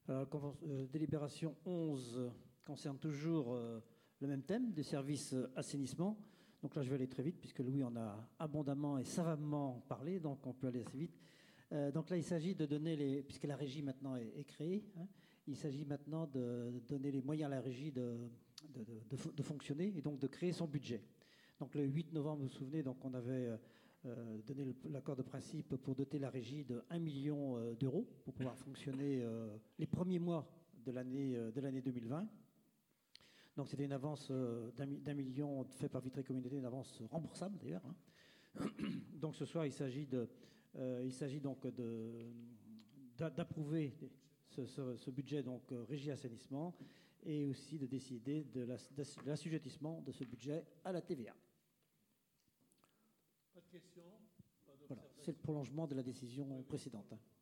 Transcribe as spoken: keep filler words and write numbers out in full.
Alors, la euh, délibération onze concerne toujours euh, le même thème, des services euh, assainissement. Donc là, je vais aller très vite, puisque Louis en a abondamment et savamment parlé, donc on peut aller assez vite. Euh, donc là, il s'agit de donner les... Puisque la régie maintenant est, est créée, hein, il s'agit maintenant de donner les moyens à la régie de, de, de, de, de fonctionner et donc de créer son budget. Donc le huit novembre, vous vous souvenez, donc on avait euh, donné l'accord de principe pour doter la régie de un million d'euros pour pouvoir fonctionner euh, les premiers mois de l'année euh, de l'année deux mille vingt. Donc c'était une avance euh, d'un million fait par Vitré Communauté, une avance remboursable d'ailleurs. Hein. Donc ce soir, il s'agit de, euh, il s'agit donc de d'approuver ce, ce, ce budget donc euh, régie assainissement et aussi de décider de l'assujettissement de ce budget à la T V A. Pas de questions, pas voilà, c'est le prolongement de la décision précédente.